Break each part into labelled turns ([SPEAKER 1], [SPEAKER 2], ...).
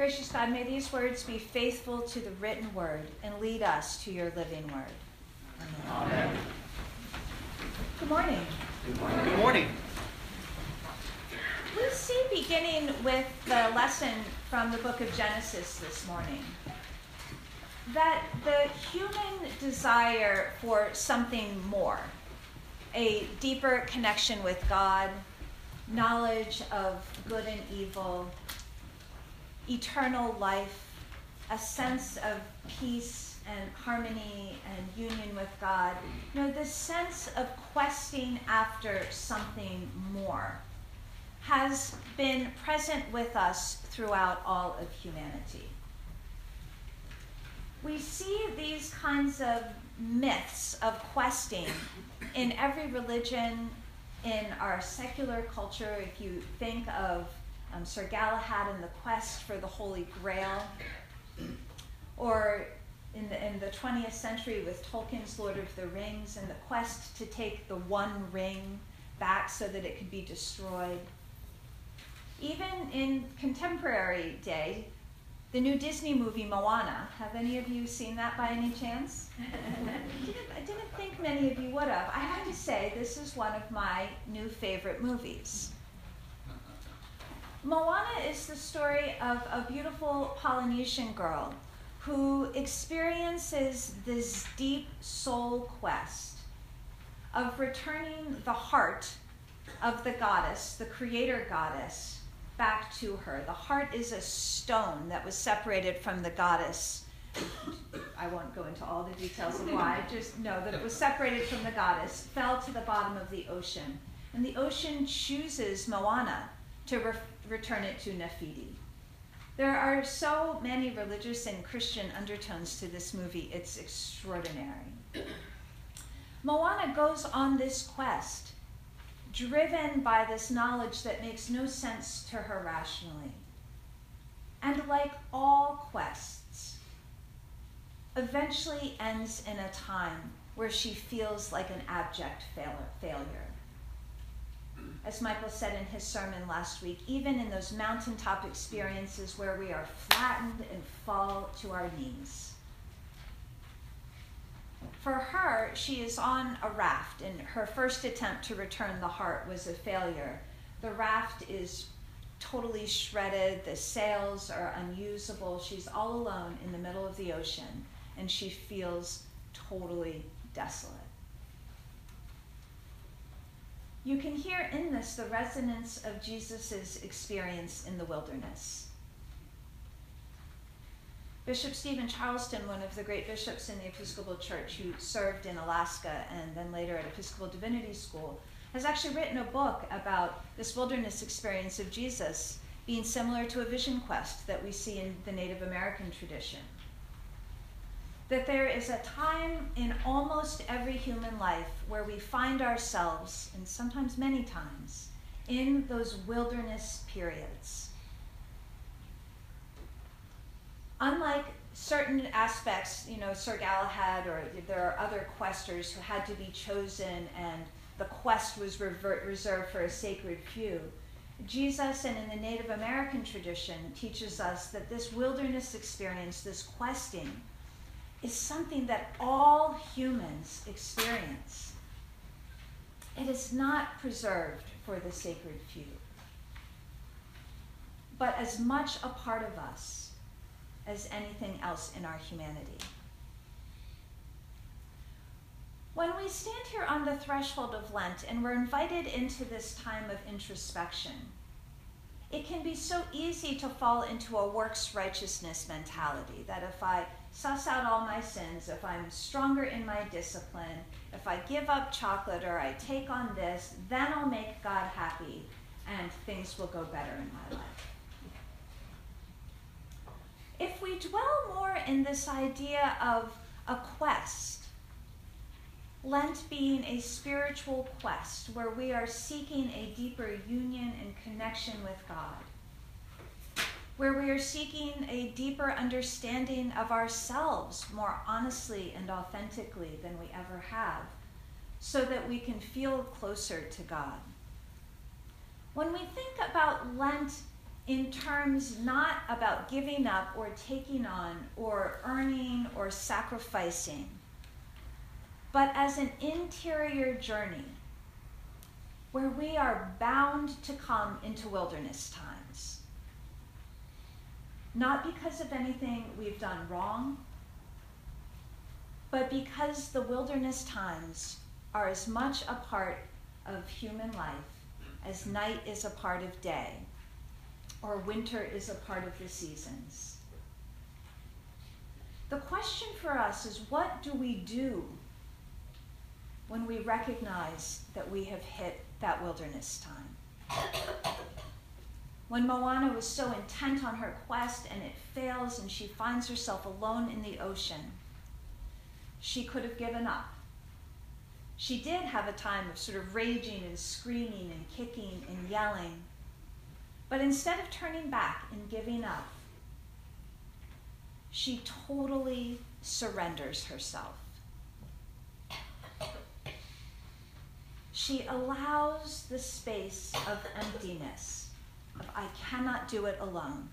[SPEAKER 1] Gracious God, may these words be faithful to the written word and lead us to your living word. Amen.
[SPEAKER 2] Amen.
[SPEAKER 1] Good morning.
[SPEAKER 2] Good morning. Good morning.
[SPEAKER 1] We see, beginning with the lesson from the book of Genesis this morning, that the human desire for something more, a deeper connection with God, knowledge of good and evil, eternal life, a sense of peace and harmony and union with God, this sense of questing after something more has been present with us throughout all of humanity. We see these kinds of myths of questing in every religion, in our secular culture. If you think of Sir Galahad and the quest for the Holy Grail, or in the 20th century with Tolkien's Lord of the Rings and the quest to take the One Ring back so that it could be destroyed. Even in contemporary day, the new Disney movie Moana. Have any of you seen that by any chance? I didn't think many of you would have. I have to say, this is one of my new favorite movies. Moana is the story of a beautiful Polynesian girl who experiences this deep soul quest of returning the heart of the goddess, the creator goddess, back to her. The heart is a stone that was separated from the goddess. I won't go into all the details of why, just know that it was separated from the goddess, fell to the bottom of the ocean, and the ocean chooses Moana to return it to Nefidi. There are so many religious and Christian undertones to this movie, it's extraordinary. Moana goes on this quest, driven by this knowledge that makes no sense to her rationally. And like all quests, eventually ends in a time where she feels like an abject failure. As Michael said in his sermon last week, even in those mountaintop experiences where we are flattened and fall to our knees. For her, she is on a raft, and her first attempt to return the heart was a failure. The raft is totally shredded, the sails are unusable, she's all alone in the middle of the ocean, and she feels totally desolate. You can hear in this the resonance of Jesus' experience in the wilderness. Bishop Stephen Charleston, one of the great bishops in the Episcopal Church who served in Alaska and then later at Episcopal Divinity School, has actually written a book about this wilderness experience of Jesus being similar to a vision quest that we see in the Native American tradition. That there is a time in almost every human life where we find ourselves, and sometimes many times, in those wilderness periods. Unlike certain aspects, Sir Galahad, or there are other questers who had to be chosen and the quest was reserved for a sacred few, Jesus, and in the Native American tradition, teaches us that this wilderness experience, this questing, is something that all humans experience. It is not preserved for the sacred few, but as much a part of us as anything else in our humanity. When we stand here on the threshold of Lent and we're invited into this time of introspection, it can be so easy to fall into a works righteousness mentality, that if I suss out all my sins, if I'm stronger in my discipline, if I give up chocolate or I take on this, then I'll make God happy and things will go better in my life. If we dwell more in this idea of a quest, Lent being a spiritual quest where we are seeking a deeper union and connection with God, where we are seeking a deeper understanding of ourselves more honestly and authentically than we ever have, so that we can feel closer to God. When we think about Lent in terms not about giving up or taking on or earning or sacrificing, but as an interior journey where we are bound to come into wilderness times. Not because of anything we've done wrong, but because the wilderness times are as much a part of human life as night is a part of day, or winter is a part of the seasons. The question for us is, what do we do when we recognize that we have hit that wilderness time? When Moana was so intent on her quest and it fails and she finds herself alone in the ocean, she could have given up. She did have a time of sort of raging and screaming and kicking and yelling, but instead of turning back and giving up, she totally surrenders herself. She allows the space of emptiness, of I cannot do it alone.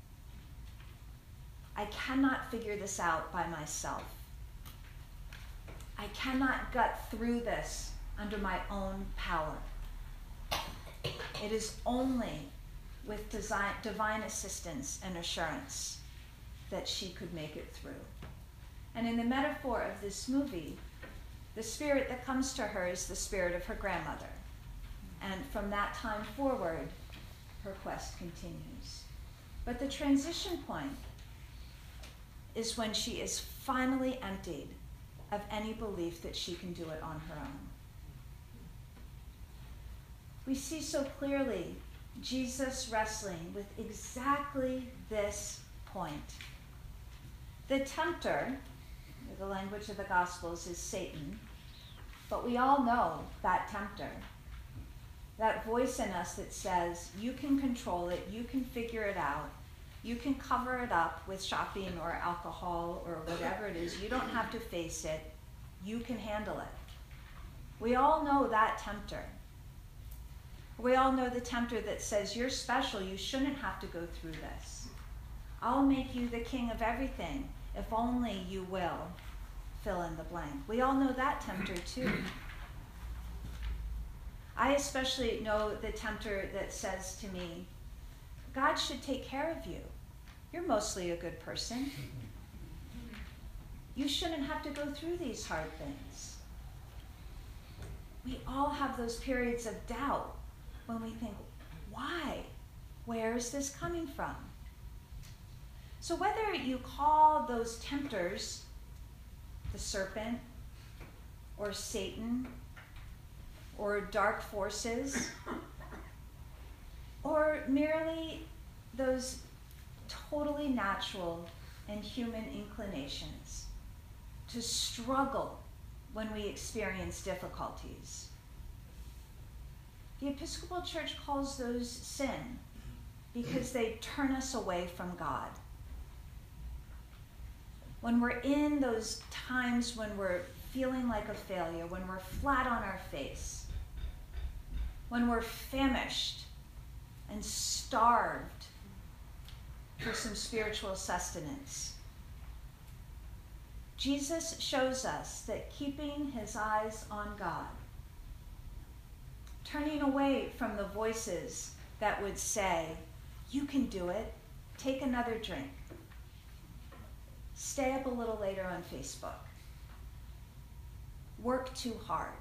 [SPEAKER 1] I cannot figure this out by myself. I cannot gut through this under my own power. It is only with divine assistance and assurance that she could make it through. And in the metaphor of this movie, the spirit that comes to her is the spirit of her grandmother. And from that time forward, her quest continues. But the transition point is when she is finally emptied of any belief that she can do it on her own. We see so clearly Jesus wrestling with exactly this point. The tempter, the language of the Gospels, is Satan, but we all know that tempter, that voice in us that says, you can control it, you can figure it out, you can cover it up with shopping or alcohol or whatever it is, you don't have to face it, you can handle it. We all know that tempter. We all know the tempter that says, you're special, you shouldn't have to go through this. I'll make you the king of everything, if only you will fill in the blank. We all know that tempter too. I especially know the tempter that says to me, God should take care of you. You're mostly a good person. You shouldn't have to go through these hard things. We all have those periods of doubt when we think, why? Where is this coming from? So whether you call those tempters the serpent or Satan or dark forces, or merely those totally natural and human inclinations to struggle when we experience difficulties, the Episcopal Church calls those sin because they turn us away from God. When we're in those times when we're feeling like a failure, when we're flat on our face, when we're famished and starved for some spiritual sustenance, Jesus shows us that keeping his eyes on God, turning away from the voices that would say, you can do it, take another drink, stay up a little later on Facebook, work too hard.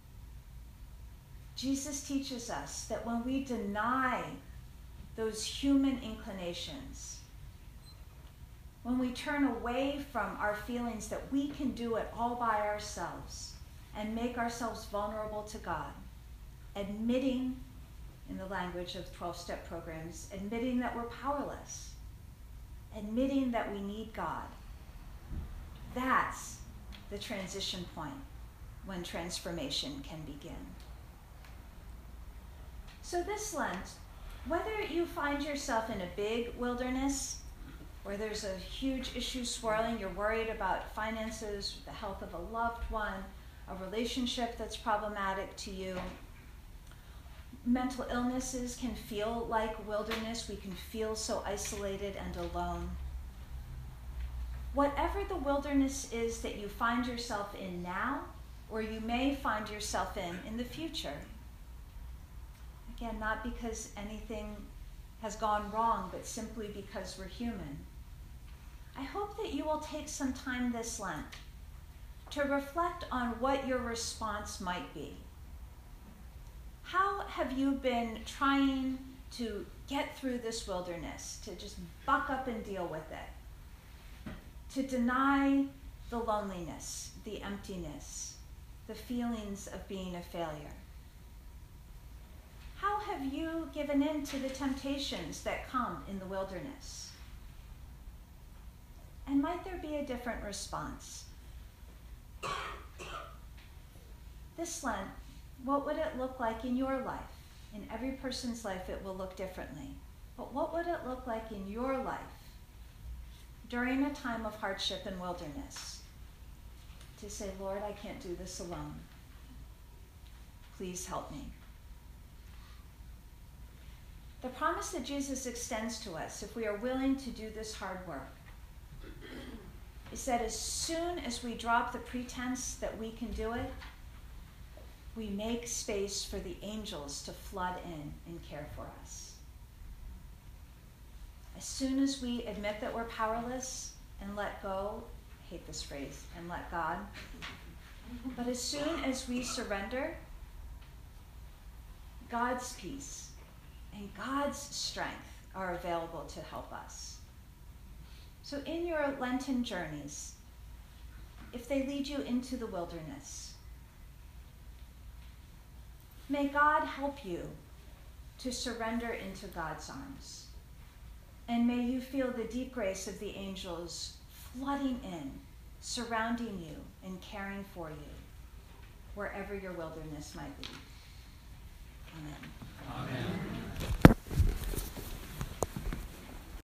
[SPEAKER 1] Jesus teaches us that when we deny those human inclinations, when we turn away from our feelings that we can do it all by ourselves and make ourselves vulnerable to God, admitting, in the language of 12-step programs, admitting that we're powerless, admitting that we need God, that's the transition point when transformation can begin. So this Lent, whether you find yourself in a big wilderness where there's a huge issue swirling, you're worried about finances, the health of a loved one, a relationship that's problematic to you, mental illnesses can feel like wilderness. We can feel so isolated and alone. Whatever the wilderness is that you find yourself in now, or you may find yourself in the future. Again, not because anything has gone wrong, but simply because we're human. I hope that you will take some time this Lent to reflect on what your response might be. How have you been trying to get through this wilderness, to just buck up and deal with it, to deny the loneliness, the emptiness, the feelings of being a failure? How have you given in to the temptations that come in the wilderness? And might there be a different response? This Lent, what would it look like in your life? In every person's life, it will look differently. But what would it look like in your life during a time of hardship and wilderness? To say, Lord, I can't do this alone. Please help me. The promise that Jesus extends to us, if we are willing to do this hard work, is that as soon as we drop the pretense that we can do it, we make space for the angels to flood in and care for us. As soon as we admit that we're powerless and let go, I hate this phrase, and let God, but as soon as we surrender, God's peace and God's strength are available to help us. So in your Lenten journeys, if they lead you into the wilderness, may God help you to surrender into God's arms. And may you feel the deep grace of the angels flooding in, surrounding you, and caring for you, wherever your wilderness might be.